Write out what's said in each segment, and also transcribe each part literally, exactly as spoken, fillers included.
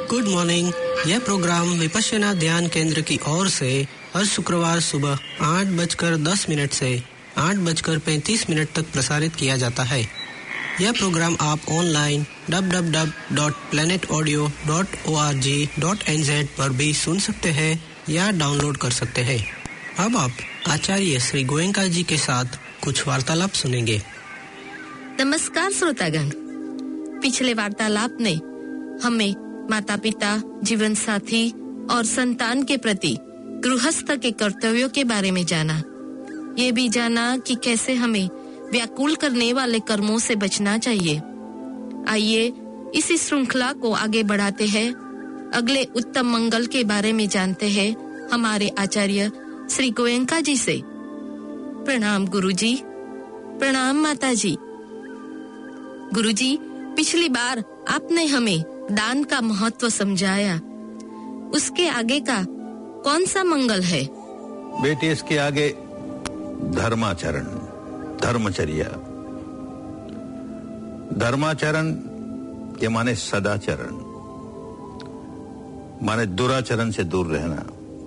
Good morning. यह program Vipassana ध्यान केंद्र की ओर से हर शुक्रवार सुबह आठ बजकर दस मिनट से आठ बजकर पैंतीस मिनट तक प्रसारित किया जाता है। यह प्रोग्राम आप online W W W dot planet audio dot O R G dot N Z पर भी सुन सकते हैं या डाउनलोड कर सकते हैं। अब आप आचार्य श्री गोयंका जी के साथ कुछ वार्तालाप सुनेंगे। नमस्कार श्रोतागण, पिछले वार्तालाप ने हमें माता पिता, जीवन साथी और संतान के प्रति गृहस्थ के कर्तव्यों के बारे में जाना। ये भी जाना कि कैसे हमें व्याकुल करने वाले कर्मों से बचना चाहिए। आइए इसी श्रृंखला को आगे बढ़ाते हैं। अगले उत्तम मंगल के बारे में जानते हैं हमारे आचार्य श्री गोयंका जी से। प्रणाम गुरुजी। प्रणाम माताजी। गुरुजी, पिछली बार आपने हमें दान का महत्व समझाया। उसके आगे का कौन सा मंगल है? बेटी, इसके आगे धर्माचरण, धर्मचर्या। धर्माचरण के माने सदाचरण, माने दुराचरण से दूर रहना।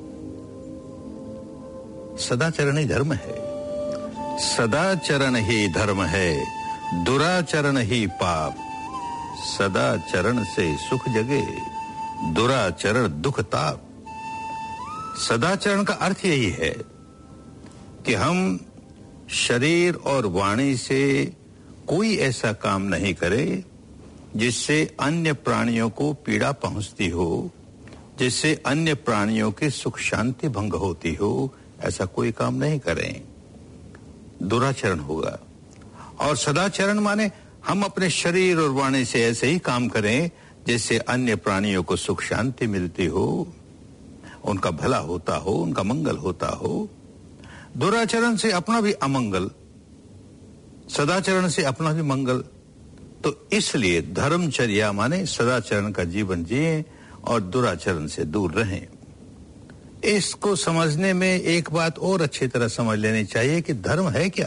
सदाचरण ही धर्म है। सदाचरण ही धर्म है, दुराचरण ही पाप। सदाचरण से सुख जगे, दुराचरण दुख ताप। सदाचरण का अर्थ यही है कि हम शरीर और वाणी से कोई ऐसा काम नहीं करें जिससे अन्य प्राणियों को पीड़ा पहुंचती हो, जिससे अन्य प्राणियों की सुख शांति भंग होती हो। ऐसा कोई काम नहीं करें, दुराचरण होगा। और सदाचरण माने हम अपने शरीर और वाणी से ऐसे ही काम करें जिससे अन्य प्राणियों को सुख शांति मिलती हो, उनका भला होता हो, उनका मंगल होता हो। दुराचरण से अपना भी अमंगल, सदाचरण से अपना भी मंगल। तो इसलिए धर्मचर्या माने सदाचरण का जीवन जिए और दुराचरण से दूर रहें। इसको समझने में एक बात और अच्छी तरह समझ लेनी चाहिए कि धर्म है क्या।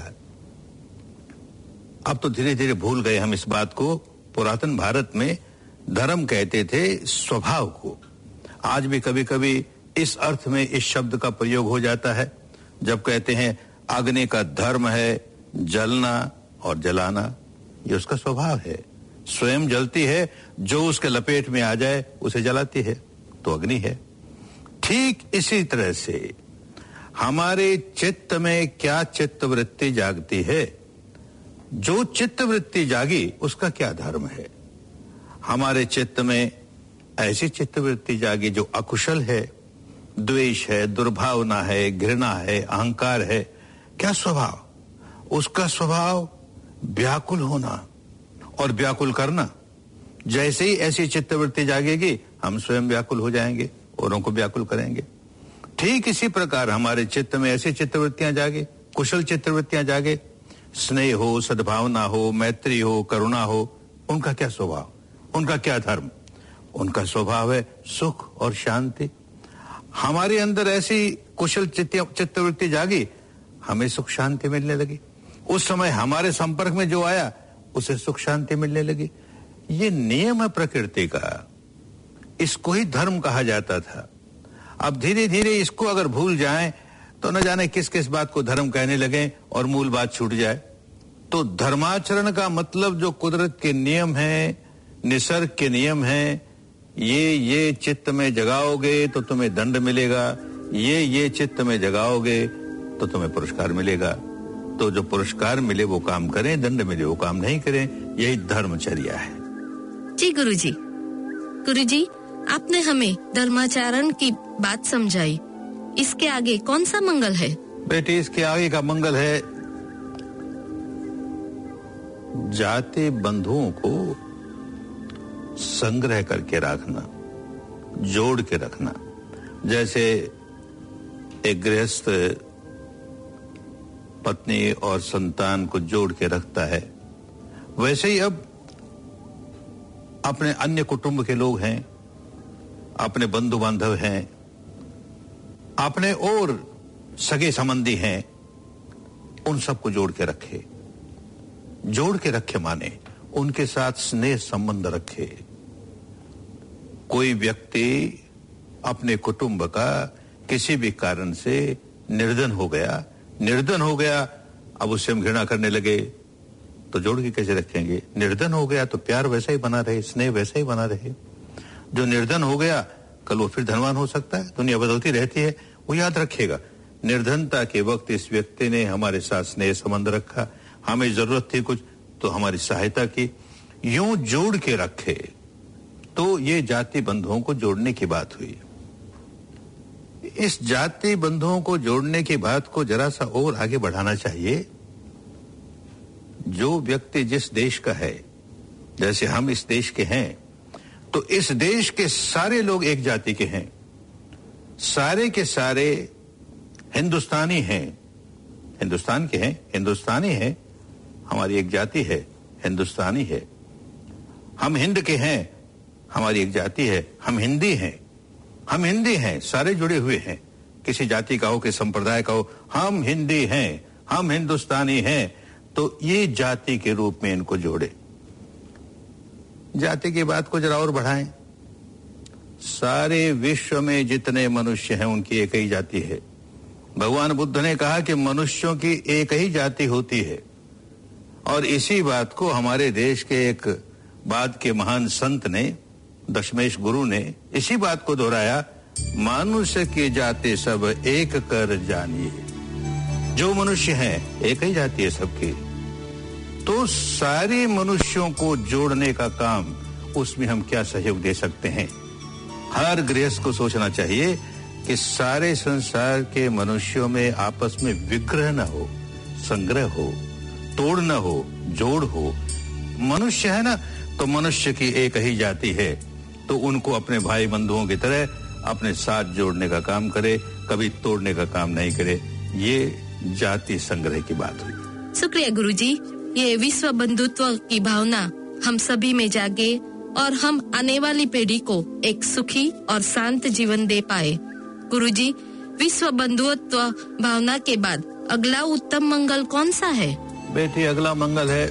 अब तो धीरे धीरे भूल गए हम इस बात को। पुरातन भारत में धर्म कहते थे स्वभाव को। आज भी कभी कभी इस अर्थ में इस शब्द का प्रयोग हो जाता है जब कहते हैं अग्नि का धर्म है जलना और जलाना। ये उसका स्वभाव है, स्वयं जलती है, जो उसके लपेट में आ जाए उसे जलाती है, तो अग्नि है। ठीक इसी तरह से हमारे चित्त में क्या चित्त वृत्ति जागती है, जो चित्त वृत्ति जागी उसका क्या धर्म है। हमारे चित्त में ऐसी चित्त वृत्ति जागी जो अकुशल है, द्वेष है, दुर्भावना है, घृणा है, अहंकार है। क्या स्वभाव? उसका स्वभाव व्याकुल होना और व्याकुल करना। जैसे ही ऐसी चित्त वृत्ति जागेगी हम स्वयं व्याकुल हो जाएंगे, औरों को व्याकुल करेंगे। ठीक इसी प्रकार हमारे चित्त में ऐसी चित्तवृत्तियां जागे, कुशल चित्तवृत्तियां जागे, स्नेह हो, सद्भावना हो, मैत्री हो, करुणा हो। उनका क्या स्वभाव, उनका क्या धर्म? उनका स्वभाव है सुख और शांति। हमारे अंदर ऐसी कुशल चित्तवृत्ति जागी, हमें सुख शांति मिलने लगी। उस समय हमारे संपर्क में जो आया उसे सुख शांति मिलने लगी। ये नियम है प्रकृति का, इसको ही धर्म कहा जाता था। अब धीरे धीरे इसको अगर भूल जाएं तो न जाने किस किस बात को धर्म कहने लगे और मूल बात छूट जाए। तो धर्माचरण का मतलब जो कुदरत के नियम है, निसर्ग के नियम है, ये ये चित्त में जगाओगे तो तुम्हें दंड मिलेगा, ये ये चित्त में जगाओगे तो तुम्हें पुरस्कार मिलेगा। तो जो पुरस्कार मिले वो काम करें, दंड मिले वो काम नहीं करें। यही धर्मचर्या है। जी गुरुजी। गुरुजी, आपने हमें धर्माचरण की बात समझाई। इसके आगे कौन सा मंगल है? बेटी, इसके आगे का मंगल है जाति बंधुओं को संग्रह करके रखना, जोड़ के रखना। जैसे एक गृहस्थ पत्नी और संतान को जोड़ के रखता है, वैसे ही अब अपने अन्य कुटुंब के लोग हैं, अपने बंधु बांधव हैं, अपने और सगे संबंधी हैं, उन सबको जोड़ के रखे। जोड़ के रखे माने उनके साथ स्नेह संबंध रखे। कोई व्यक्ति अपने कुटुंब का किसी भी कारण से निर्धन हो गया निर्धन हो गया अब उससे हम घृणा करने लगे तो जोड़ के कैसे रखेंगे? निर्धन हो गया तो प्यार वैसा ही बना रहे, स्नेह वैसा ही बना रहे। जो निर्धन हो गया कल वो फिर धनवान हो सकता है, दुनिया बदलती रहती है, वो याद रखेगा निर्धनता के वक्त इस व्यक्ति ने हमारे साथ स्नेह संबंध रखा, हमें जरूरत थी कुछ तो हमारी सहायता की, यूं जोड़ के रखे। तो ये जाति बंधुओं को जोड़ने की बात हुई। इस जाति बंधुओं को जोड़ने की बात को जरा सा और आगे बढ़ाना चाहिए। जो व्यक्ति जिस देश का है, जैसे हम इस देश के हैं, तो इस देश के सारे लोग एक जाति के हैं, सारे के सारे हिंदुस्तानी हैं, हिंदुस्तान के हैं, हिंदुस्तानी हैं, हमारी एक जाति है, हिंदुस्तानी है। हम हिंद के हैं, हमारी एक जाति है, हम हिंदी हैं, हम हिंदी हैं, सारे जुड़े हुए हैं, किसी जाति का हो, किसी संप्रदाय का हो, हम हिंदी हैं, हम हिंदुस्तानी हैं। तो ये जाति के रूप में इनको जोड़े। जाति की बात को जरा और बढ़ाएं। सारे विश्व में जितने मनुष्य हैं उनकी एक ही जाति है। भगवान बुद्ध ने कहा कि मनुष्यों की एक ही जाति होती है, और इसी बात को हमारे देश के एक बाद के महान संत ने, दशमेश गुरु ने इसी बात को दोहराया, मनुष्य की जाति सब एक कर जानिए। जो मनुष्य हैं एक ही जाति है सबकी। तो सारे मनुष्यों को जोड़ने का काम, उसमें हम क्या सहयोग दे सकते हैं? हर गृहस्थ को सोचना चाहिए कि सारे संसार के मनुष्यों में आपस में विग्रह न हो, संग्रह हो, तोड़ न हो, जोड़ हो। मनुष्य है ना, तो मनुष्य की एक ही जाति है, तो उनको अपने भाई बंधुओं की तरह अपने साथ जोड़ने का काम करे, कभी तोड़ने का काम नहीं करे। ये जाति संग्रह की बात हुई। शुक्रिया गुरुजी। ये विश्व बंधुत्व की भावना हम सभी में जागे और हम आने वाली पीढ़ी को एक सुखी और शांत जीवन दे पाए। गुरुजी, विश्व बंधुत्व भावना के बाद अगला उत्तम मंगल कौन सा है? बेटी, अगला मंगल है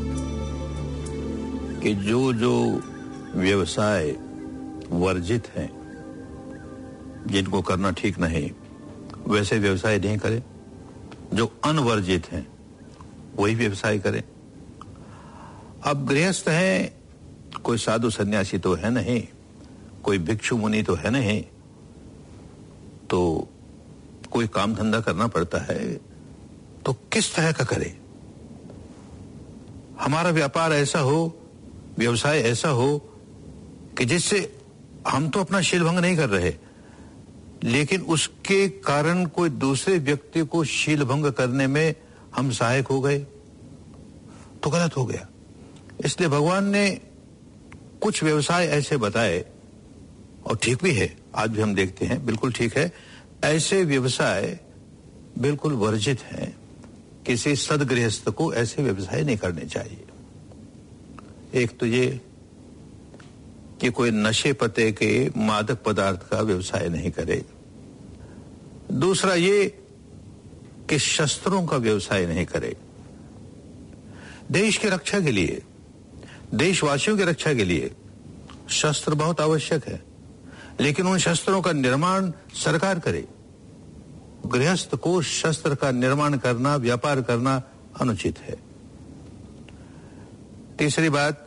कि जो जो व्यवसाय वर्जित हैं, जिनको करना ठीक नहीं, वैसे व्यवसाय नहीं करें। जो अनवर्जित हैं वही व्यवसाय करें। अब गृहस्थ हैं, कोई साधु सन्यासी तो है नहीं, कोई भिक्षु मुनि तो है नहीं, तो कोई काम धंधा करना पड़ता है, तो किस तरह का करें? हमारा व्यापार ऐसा हो, व्यवसाय ऐसा हो कि जिससे हम तो अपना शीलभंग नहीं कर रहे, लेकिन उसके कारण कोई दूसरे व्यक्ति को शीलभंग करने में हम सहायक हो गए, तो गलत हो गया। इसलिए भगवान ने कुछ व्यवसाय ऐसे बताए, और ठीक भी है, आज भी हम देखते हैं, बिल्कुल ठीक है। ऐसे व्यवसाय बिल्कुल वर्जित हैं। किसी सदगृहस्थ को ऐसे व्यवसाय नहीं करने चाहिए। एक तो ये कि कोई नशे पते के मादक पदार्थ का व्यवसाय नहीं करे। दूसरा ये कि शस्त्रों का व्यवसाय नहीं करे। देश की रक्षा के लिए, देशवासियों की रक्षा के लिए शस्त्र बहुत आवश्यक है, लेकिन उन शस्त्रों का निर्माण सरकार करे। गृहस्थ को शस्त्र का निर्माण करना, व्यापार करना अनुचित है। तीसरी बात,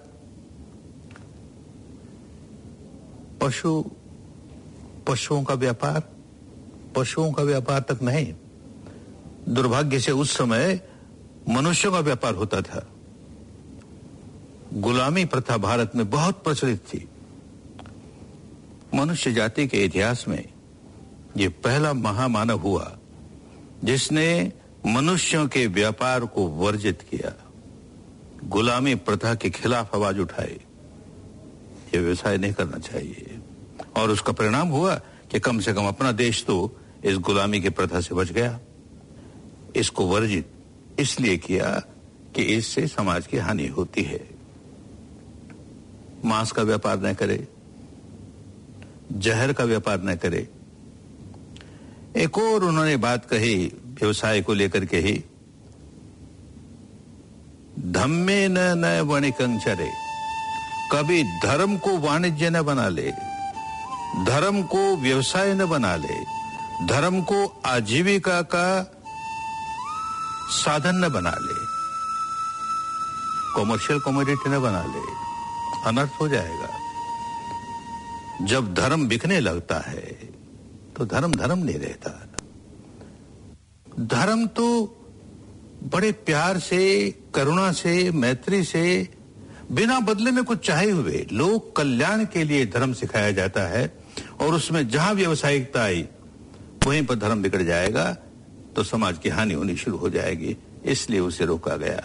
पशु पशुओं का व्यापार, पशुओं का व्यापार तक नहीं। दुर्भाग्य से उस समय मनुष्यों का व्यापार होता था। गुलामी प्रथा भारत में बहुत प्रचलित थी। मनुष्य जाति के इतिहास में ये पहला महामानव हुआ जिसने मनुष्यों के व्यापार को वर्जित किया, गुलामी प्रथा के खिलाफ आवाज उठाई। ये व्यवसाय नहीं करना चाहिए, और उसका परिणाम हुआ कि कम से कम अपना देश तो इस गुलामी की प्रथा से बच गया। इसको वर्जित इसलिए किया कि इससे समाज की हानि होती है। मांस का व्यापार न करे, जहर का व्यापार न करे। एक और उन्होंने बात कही व्यवसाय को लेकर के ही, धम्मे न न वणिकं चरे, कभी धर्म को वाणिज्य न बना ले। धर्म को व्यवसाय न बना ले, धर्म को आजीविका का साधन न बना ले, कॉमर्शियल कमोडिटी न बना ले, अनर्थ हो जाएगा। जब धर्म बिकने लगता है तो धर्म धर्म नहीं रहता। धर्म तो बड़े प्यार से, करुणा से, मैत्री से, बिना बदले में कुछ चाहे हुए लोक कल्याण के लिए धर्म सिखाया जाता है, और उसमें जहां व्यावसायिकता आई वहीं पर धर्म बिगड़ जाएगा तो समाज की हानि होनी शुरू हो जाएगी, इसलिए उसे रोका गया।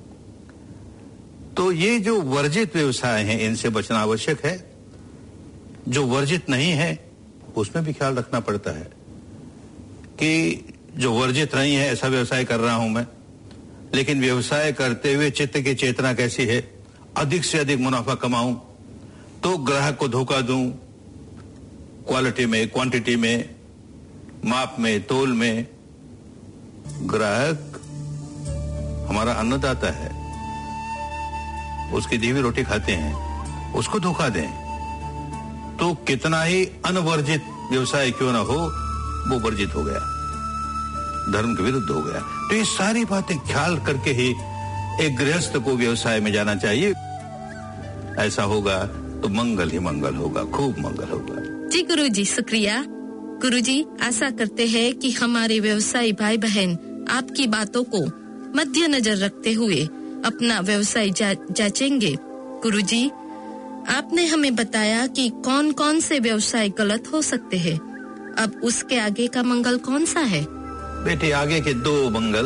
तो ये जो वर्जित व्यवसाय हैं इनसे बचना आवश्यक है। जो वर्जित नहीं है उसमें भी ख्याल रखना पड़ता है कि जो वर्जित नहीं है ऐसा व्यवसाय कर रहा हूं मैं, लेकिन व्यवसाय करते हुए चित्त की चेतना कैसी है, अधिक से अधिक मुनाफा कमाऊं, तो ग्राहक को धोखा दूं, क्वालिटी में, क्वांटिटी में, माप में, तोल में। ग्राहक हमारा अन्नदाता है, उसकी दी हुई रोटी खाते हैं, उसको धोखा दें तो कितना ही अनवर्जित व्यवसाय क्यों ना हो वो वर्जित हो गया, धर्म के विरुद्ध हो गया। तो ये सारी बातें ख्याल करके ही एक गृहस्थ को व्यवसाय में जाना चाहिए। ऐसा होगा तो मंगल ही मंगल होगा, खूब मंगल होगा। जी गुरुजी, शुक्रिया। गुरुजी, आशा करते हैं कि हमारे व्यवसायी भाई बहन आपकी बातों को मद्देनजर रखते हुए अपना व्यवसाय जा, जांचेंगे। गुरुजी, आपने हमें बताया कि कौन कौन से व्यवसाय गलत हो सकते हैं। अब उसके आगे का मंगल कौन सा है? बेटे, आगे के दो मंगल,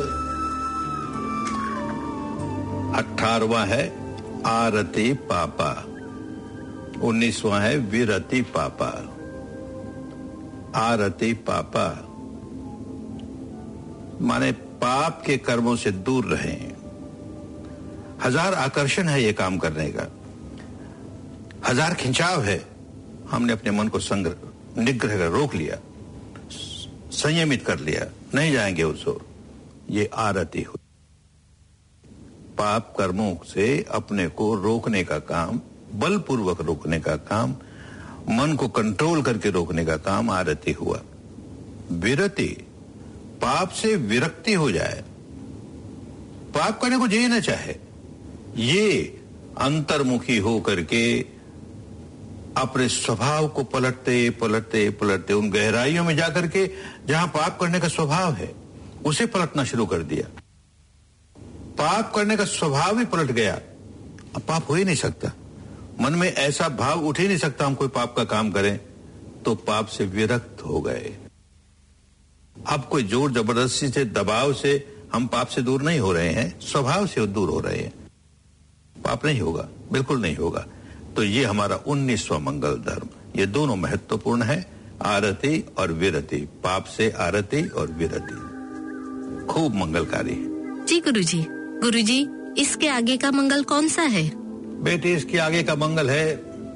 अठारहवां है आरती पापा, उन्नीसवां है विरति पापा। आरती पापा माने पाप के कर्मों से दूर रहें। हजार आकर्षण है ये काम करने का, हजार खिंचाव है। हमने अपने मन को संग्रह निग्रह कर रोक लिया, संयमित कर लिया, नहीं जाएंगे उस ओर। ये आरती हुई। पाप कर्मों से अपने को रोकने का काम, बलपूर्वक रोकने का काम, मन को कंट्रोल करके रोकने का काम आरती हुआ। विरति, पाप से विरक्ति हो जाए, पाप करने को जी न चाहे, ये अंतर्मुखी हो करके अपने स्वभाव को पलटते पलटते पलटते उन गहराइयों में जाकर के जहां पाप करने का स्वभाव है उसे पलटना शुरू कर दिया। पाप करने का स्वभाव ही पलट गया, अब पाप हो ही नहीं सकता। मन में ऐसा भाव उठ ही नहीं सकता हम कोई पाप का काम करें, तो पाप से विरक्त हो गए। अब कोई जोर जबरदस्ती से, दबाव से हम पाप से दूर नहीं हो रहे हैं, स्वभाव से दूर हो रहे हैं। पाप नहीं होगा, बिल्कुल नहीं होगा। तो ये हमारा उन्नीसवां मंगल धर्म, ये दोनों महत्वपूर्ण है, आरती और विरति। पाप से आरती और विरति खूब मंगलकारी है। जी गुरुजी। गुरुजी, इसके आगे का मंगल कौन सा है? बेटे, इसके आगे का मंगल है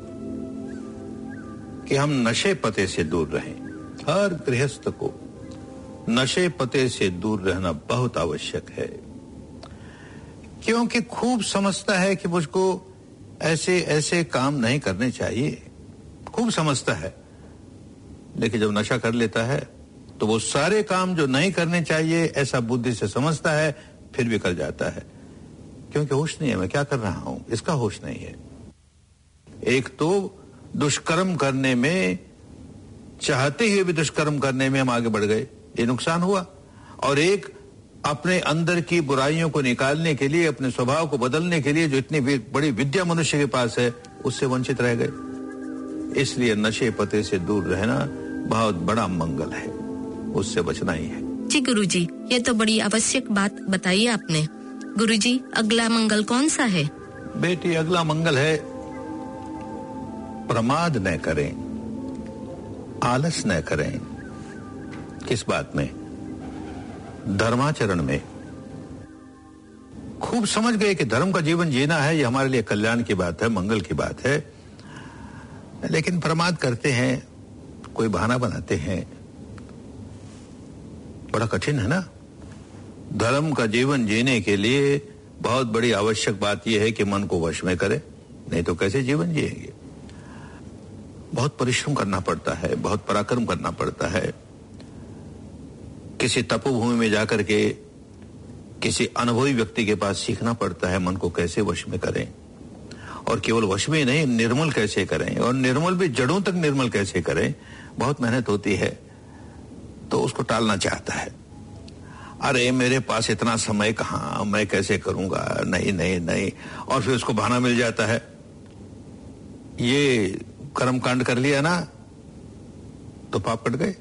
कि हम नशे पते से दूर रहें। हर गृहस्थ को नशे पते से दूर रहना बहुत आवश्यक है, क्योंकि खूब समझता है कि मुझको ऐसे ऐसे काम नहीं करने चाहिए, खूब समझता है, लेकिन जब नशा कर लेता है तो वो सारे काम जो नहीं करने चाहिए ऐसा बुद्धि से समझता है, फिर भी कर जाता है, क्योंकि होश नहीं है मैं क्या कर रहा हूं, इसका होश नहीं है। एक तो दुष्कर्म करने में, चाहते हुए भी दुष्कर्म करने में हम आगे बढ़ गए, ये नुकसान हुआ। और एक अपने अंदर की बुराइयों को निकालने के लिए, अपने स्वभाव को बदलने के लिए जो इतनी बड़ी विद्या मनुष्य के पास है, उससे वंचित रह गए। इसलिए नशे पते से दूर रहना बहुत बड़ा मंगल है, उससे बचना ही है। जी गुरुजी, ये तो बड़ी आवश्यक बात बताई आपने। गुरुजी, अगला मंगल कौन सा है? बेटी, अगला मंगल है प्रमाद न करें, आलस न करें। किस बात में? धर्माचरण में। खूब समझ गए कि धर्म का जीवन जीना है, ये हमारे लिए कल्याण की बात है, मंगल की बात है, लेकिन प्रमाद करते हैं, कोई बहाना बनाते हैं। बड़ा कठिन है ना। धर्म का जीवन जीने के लिए बहुत बड़ी आवश्यक बात यह है कि मन को वश में करे, नहीं तो कैसे जीवन जिएंगे। बहुत परिश्रम करना पड़ता है, बहुत पराक्रम करना पड़ता है। किसी तपोभूमि में जाकर के किसी अनुभवी व्यक्ति के पास सीखना पड़ता है मन को कैसे वश में करें, और केवल वश में नहीं, निर्मल कैसे करें, और निर्मल भी जड़ों तक निर्मल कैसे करें। बहुत मेहनत होती है। तो उसको टालना चाहता है, अरे मेरे पास इतना समय कहाँ, मैं कैसे करूंगा, नहीं नहीं नहीं। और फिर उसको बहाना मिल जाता है, ये कर्म कांड कर लिया ना तो पाप कट गए,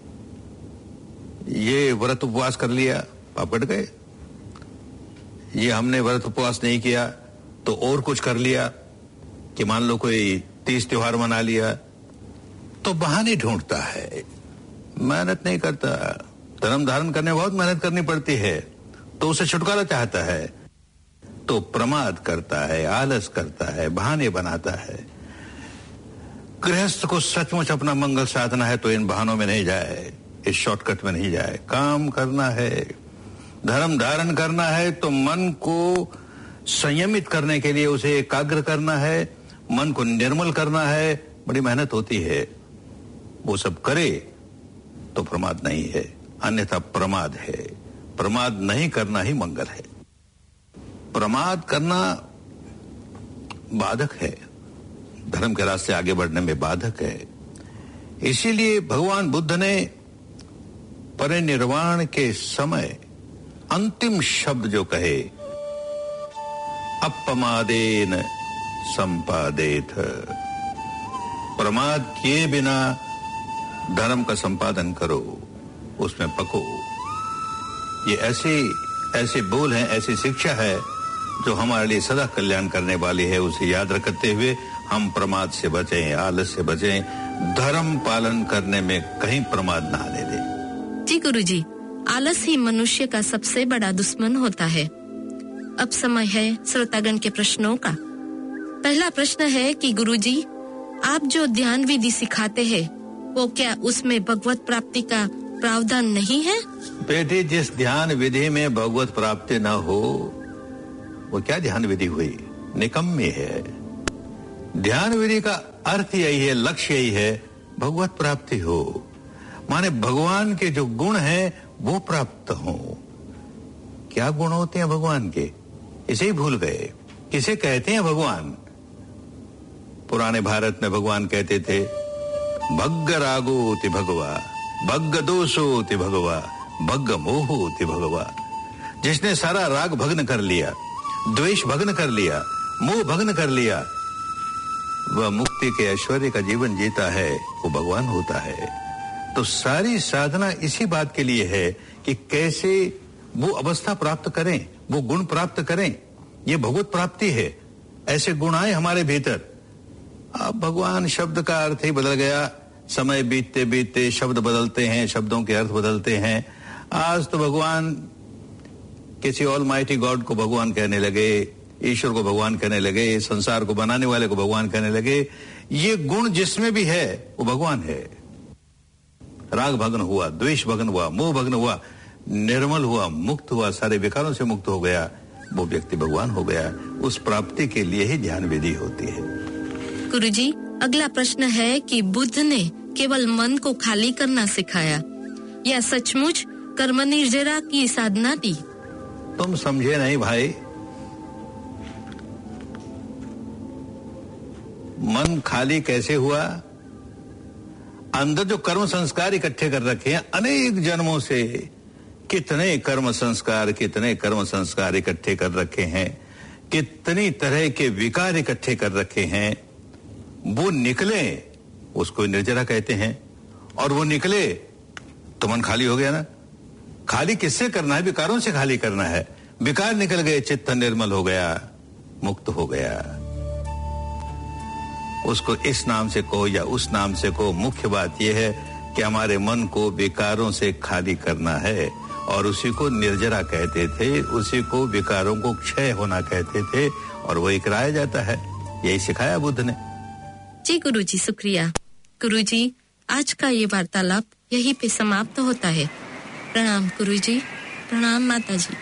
ये व्रत उपवास कर लिया पाप कट गए, ये हमने व्रत उपवास नहीं किया तो और कुछ कर लिया, कि मान लो कोई तीज त्योहार मना लिया, तो बहाने ढूंढता है, मेहनत नहीं करता। धर्म धारण करने में बहुत मेहनत करनी पड़ती है, तो उसे छुटकारा चाहता है तो प्रमाद करता है, आलस करता है, बहाने बनाता है। गृहस्थ को सचमुच अपना मंगल साधना है तो इन बहानों में नहीं जाए, इस शॉर्टकट में नहीं जाए। काम करना है, धर्म धारण करना है तो मन को संयमित करने के लिए उसे एकाग्र करना है, मन को निर्मल करना है। बड़ी मेहनत होती है, वो सब करे तो प्रमाद नहीं है, अन्यथा प्रमाद है। प्रमाद नहीं करना ही मंगल है। प्रमाद करना बाधक है, धर्म के रास्ते आगे बढ़ने में बाधक है। इसीलिए भगवान बुद्ध ने परिनिर्वाण के समय अंतिम शब्द जो कहे, अपमादेन संपादेत, प्रमाद किए बिना धर्म का संपादन करो, उसमें पको। ये ऐसे ऐसे बोल हैं, ऐसी शिक्षा है जो हमारे लिए सदा कल्याण करने वाली है। उसे याद रखते हुए हम प्रमाद से बचें, आलस से बचें, धर्म पालन करने में कहीं प्रमाद ना आने दें। जी गुरुजी, आलस ही मनुष्य का सबसे बड़ा दुश्मन होता है। अब समय है श्रोतागण के प्रश्नों का। पहला प्रश्न है कि गुरुजी, आप जो ध्यान विधि सिखाते हैं वो क्या उसमें भगवत प्राप्ति का प्रावधान नहीं है? बेटी, जिस ध्यान विधि में भगवत प्राप्ति न हो वो क्या ध्यान विधि हुई, निकम्मी है। ध्यान विधि का अर्थ यही है, लक्ष्य यही है, भगवत प्राप्ति हो, माने भगवान के जो गुण हैं वो प्राप्त हो। क्या गुण होते हैं भगवान के, इसे ही भूल गए। किसे कहते हैं भगवान? पुराने भारत में भगवान कहते थे, भग्ग रागोति भगवा, भग्ग दोषोति भगवा, भग्ग मोहोति भगवा। जिसने सारा राग भग्न कर लिया, द्वेष भग्न कर लिया, मोह भग्न कर लिया, वह मुक्ति के ऐश्वर्य का जीवन जीता है, वो भगवान होता है। तो सारी साधना इसी बात के लिए है कि कैसे वो अवस्था प्राप्त करें, वो गुण प्राप्त करें। ये भगवत प्राप्ति है, ऐसे गुण आए हमारे भीतर। अब भगवान शब्द का अर्थ ही बदल गया, समय बीतते बीतते शब्द बदलते हैं, शब्दों के अर्थ बदलते हैं। आज तो भगवान किसी ऑलमाइटी गॉड को भगवान कहने लगे, ईश्वर को भगवान कहने लगे, संसार को बनाने वाले को भगवान कहने लगे। ये गुण जिसमें भी है वो भगवान है। राग भग्न हुआ, द्वेष भग्न हुआ, मोह भग्न हुआ, निर्मल हुआ, मुक्त हुआ, सारे विकारों से मुक्त हो गया, वो व्यक्ति भगवान हो गया। उस प्राप्ति के लिए ही ध्यान विधि होती है। गुरुजी, अगला प्रश्न है कि बुद्ध ने केवल मन को खाली करना सिखाया या सचमुच कर्म निर्जरा की साधना दी? तुम समझे नहीं भाई। मन खाली कैसे हुआ? अंदर जो कर्म संस्कार इकट्ठे कर रखे हैं अनेक जन्मों से, कितने कर्म संस्कार कितने कर्म संस्कार इकट्ठे कर रखे हैं, कितनी तरह के विकार इकट्ठे कर रखे हैं, वो निकले उसको निर्जरा कहते हैं। और वो निकले तो मन खाली हो गया ना। खाली किससे करना है? विकारों से खाली करना है। विकार निकल गए, चित्त निर्मल हो गया, मुक्त हो गया। उसको इस नाम से कहो या उस नाम से कहो, मुख्य बात यह है कि हमारे मन को विकारों से खाली करना है। और उसी को निर्जरा कहते थे, उसी को विकारों को क्षय होना कहते थे, और वही कराया जाता है। यही सिखाया बुद्ध ने। जी गुरुजी, शुक्रिया। गुरुजी, आज का ये वार्तालाप यहीं पे समाप्त होता है। प्रणाम गुरुजी, प्रणाम माताजी।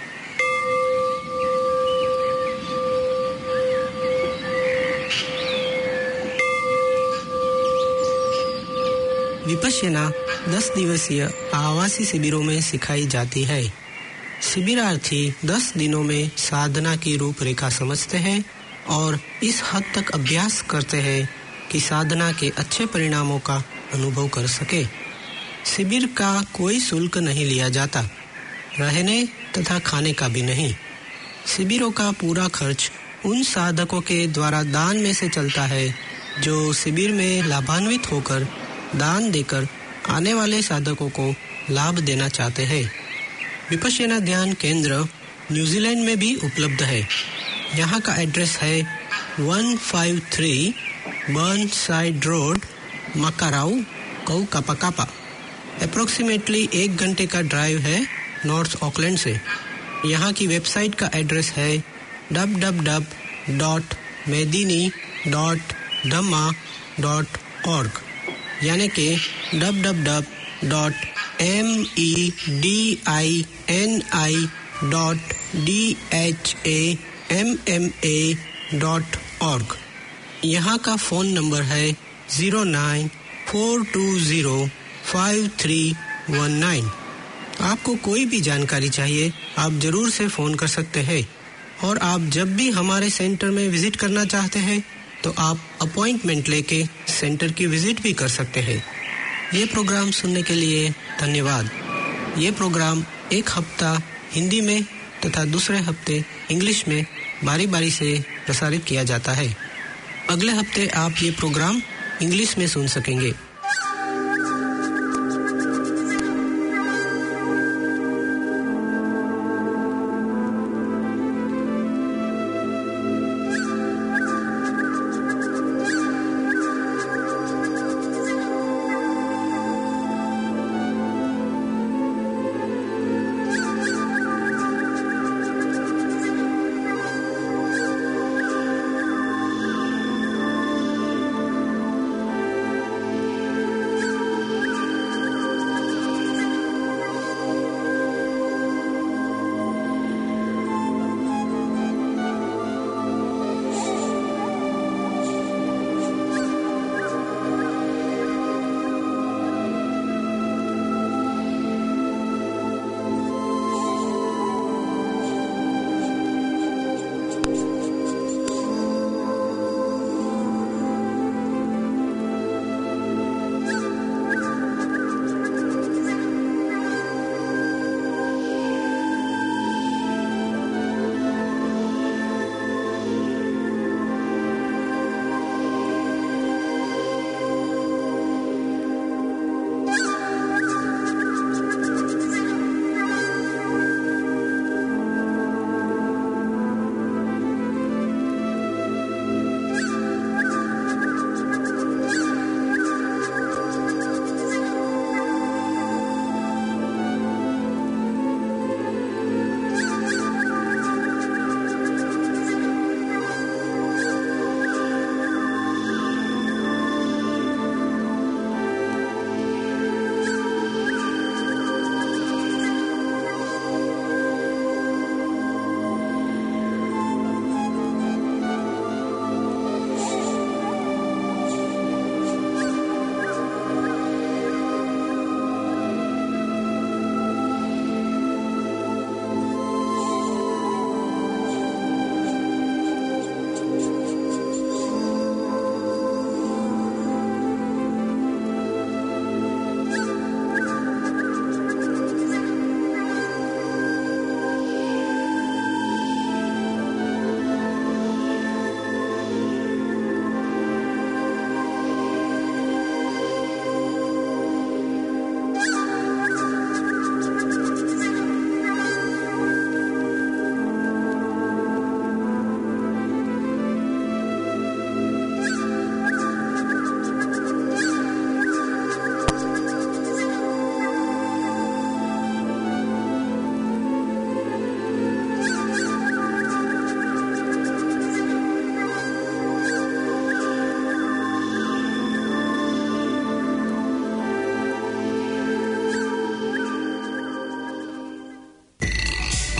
विपश्यना दस दिवसीय आवासीय शिविरों में सिखाई जाती है। शिविरार्थी दस दिनों में साधना की रूपरेखा समझते हैं और इस हद तक अभ्यास करते हैं कि साधना के अच्छे परिणामों का अनुभव कर सके। शिविर का कोई शुल्क नहीं लिया जाता, रहने तथा खाने का भी नहीं। शिविरों का पूरा खर्च उन साधकों के द्वारा दान में से चलता है जो शिविर में लाभान्वित होकर दान देकर आने वाले साधकों को लाभ देना चाहते हैं। विपश्यना ध्यान केंद्र न्यूजीलैंड में भी उपलब्ध है। यहाँ का एड्रेस है one five three Burnside road, Makarau, Kaukapakapa. Approximately एक घंटे का ड्राइव है नॉर्थ ऑकलैंड से। यहाँ की वेबसाइट का एड्रेस है W W W dot Medini dot Dhamma dot org, यानी कि W W W dot M E D I N I dot D H A M M A dot org. यहाँ का फ़ोन नंबर है zero nine four two zero five three one nine. आपको कोई भी जानकारी चाहिए आप ज़रूर से फ़ोन कर सकते हैं, और आप जब भी हमारे सेंटर में विज़िट करना चाहते हैं तो आप अपॉइंटमेंट लेके सेंटर की विज़िट भी कर सकते हैं। ये प्रोग्राम सुनने के लिए धन्यवाद। ये प्रोग्राम एक हफ्ता हिंदी में तथा दूसरे हफ्ते इंग्लिश में बारी बारी से प्रसारित किया जाता है। अगले हफ्ते आप ये प्रोग्राम इंग्लिश में सुन सकेंगे।